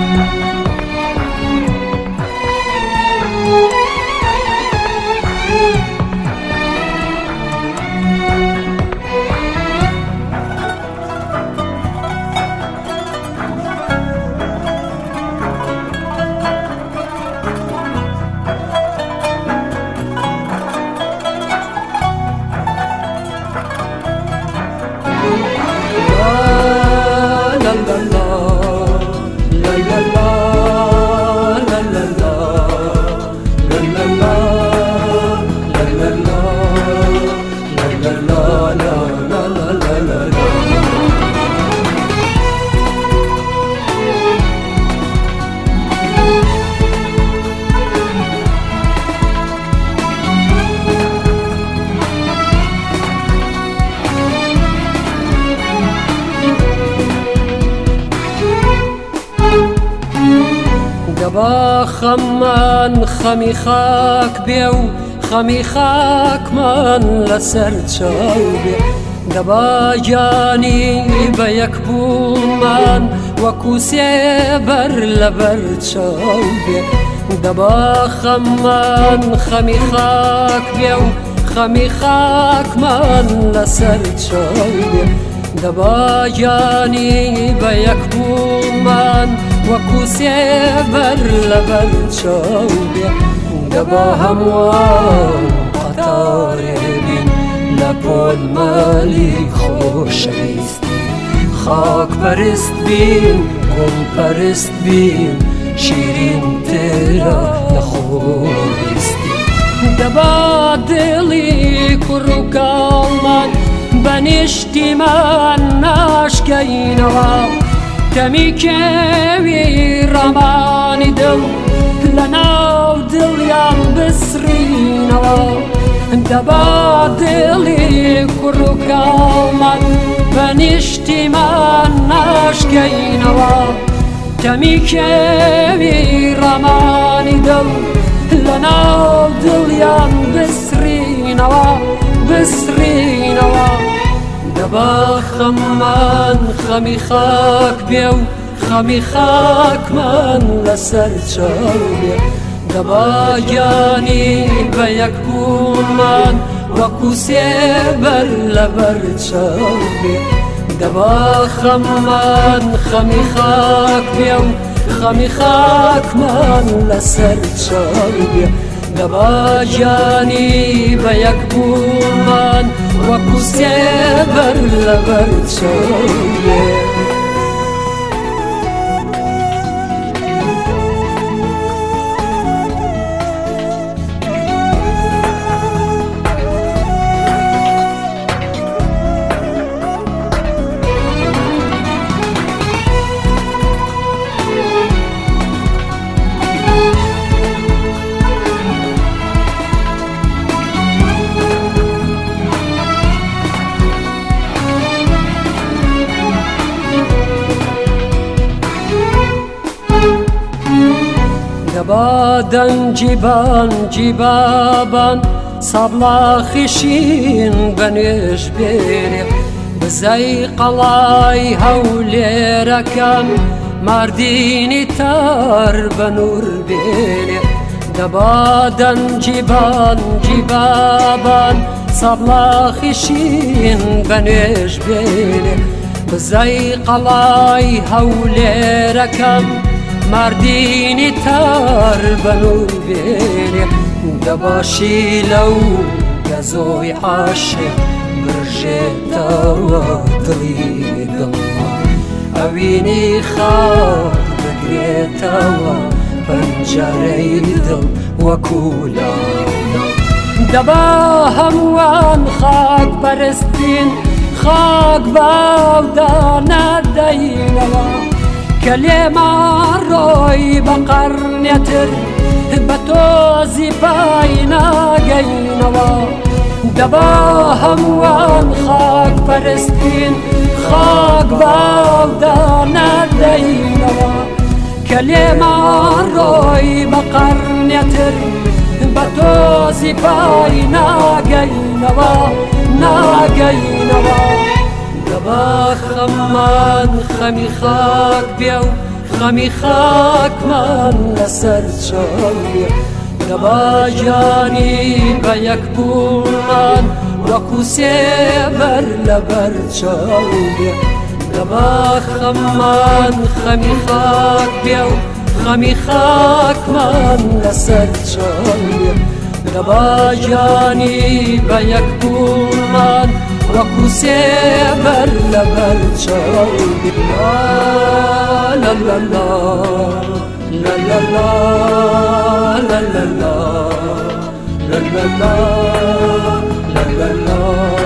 دەبا خەممان خەمی خاک بێ و خەمی خاکمان لەسەر چاو بێ دەبا گیانی بە یەک بوومان وەکو سێبەر لەبەر چاو بێ دەبا خەممان خەمی خاک بێ و خەمی خاکمان لەسەر چاو بێ دەبا گیانی بە یەک بوومان وەکو سێبەر لەبەر چاو بێ دەبا هەمووان قەتارێ بین لە پۆلمەلی خۆشەویستی خاک پەرست بین قوم پەرست بین شیرین تێرە لە خۆویستی دەبا دڵی کوڕ و کاڵمان بە نیشتیمان ناشکەینەوە کەمی کێوی ڕەمانی دڵ لەناو دڵیان بسڕینەوە دەبا دڵی کوڕ و کاڵمان بە نیشتیمان ناشکەینەوە کەمی کێوی ڕەمانی دڵ لەناو دڵیان بسڕینەوە دەبا خەممان خەمی خاک بێ و خەمی خاکمان لەسەر چاو بێ دەبا گیانی بە یەک بوومان وەکو سێبەر لەبەر چاو بێ دەبا خەممان خەمی خاک بێ و خەمی خاکمان لەسەر چاو بێ دەبا گیانی بە یەک بوومان وەکو سێبەر لەبەر چاو بێ دەبا دەنگی بانگی بابان سابڵاخیشین بە نوێژ بێنێ بزەی قەڵای هەولێرەکان ماردینی تار بە نور بێنێ دەبا دەنگی بانگی بابان سابڵاخیشین بە نوێژ بێنێ بزەی قەڵای هەولێرەکان ماردینی تار بە نور بێنێ دەباشی لەو گەزۆی عاشق برژێتەوە دڵی دڵمان ئەوینی خاک بگرێتەوە پەنجەرەی دڵ وەکو لاوە دەبا هەمووان خاک پەرستین خاک باودانە دەینەوە کە لێمان ڕۆی بە قەرنێتر بە تۆزی پای ناگەینەوە دەبا هەمووان خاک پەرستین خاک باودانە دەینەوە کە لێمان ڕۆی بە قەرنێتر بە تۆزی پای ناگەینەوە دەبا خەممان خەمی خاک بێ و خەمی خاکمان لەسەر چاویە دەباژانی بە یەک بوومان وەکو سێبەر لەبەر چاویە دەبا خەممان خەمی خاک بێ و خەمی خاکمان لەسەر چاویە دەباژانی بە یەک بوومان وەکو سێبەر لەبەر چاویە لا لا لا لا لا لا لا لا لا لا لا لا لا لا